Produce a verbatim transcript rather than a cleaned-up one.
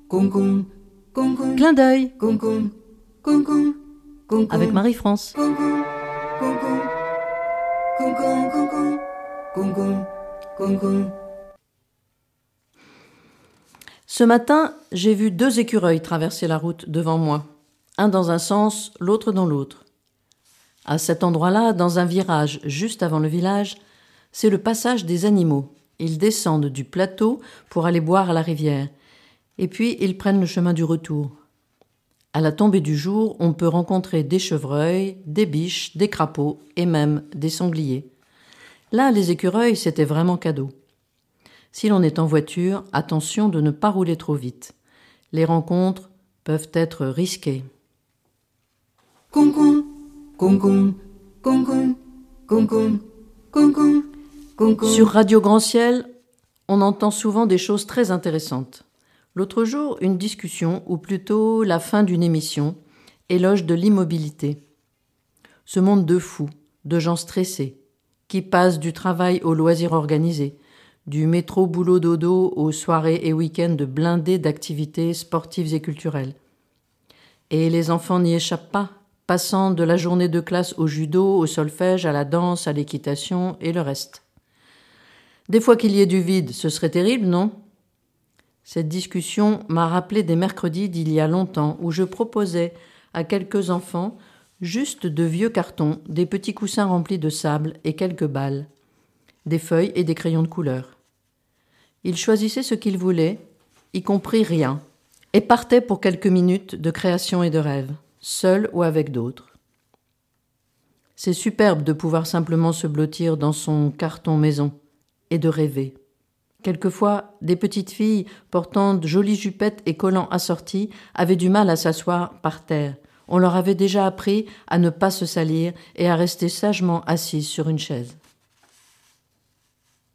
Clin d'œil avec Marie-France. Ce matin, j'ai vu deux écureuils traverser la route devant moi, un dans un sens, l'autre dans l'autre. À cet endroit-là, dans un virage juste avant le village, c'est le passage des animaux. Ils descendent du plateau pour aller boire à la rivière, et puis ils prennent le chemin du retour. À la tombée du jour, on peut rencontrer des chevreuils, des biches, des crapauds et même des sangliers. Là, les écureuils, c'était vraiment cadeau. Si l'on est en voiture, attention de ne pas rouler trop vite. Les rencontres peuvent être risquées. Sur Radio Grand Ciel, on entend souvent des choses très intéressantes. L'autre jour, une discussion, ou plutôt la fin d'une émission, éloge de l'immobilité. Ce monde de fous, de gens stressés, qui passent du travail au loisir organisé, du métro boulot dodo aux soirées et week-ends blindés d'activités sportives et culturelles. Et les enfants n'y échappent pas, passant de la journée de classe au judo, au solfège, à la danse, à l'équitation et le reste. Des fois qu'il y ait du vide, ce serait terrible, non ? Cette discussion m'a rappelé des mercredis d'il y a longtemps où je proposais à quelques enfants juste de vieux cartons, des petits coussins remplis de sable et quelques balles, des feuilles et des crayons de couleur. Ils choisissaient ce qu'ils voulaient, y compris rien, et partaient pour quelques minutes de création et de rêve, seuls ou avec d'autres. C'est superbe de pouvoir simplement se blottir dans son carton maison et de rêver. Quelquefois, des petites filles portant de jolies jupettes et collants assortis avaient du mal à s'asseoir par terre. On leur avait déjà appris à ne pas se salir et à rester sagement assises sur une chaise.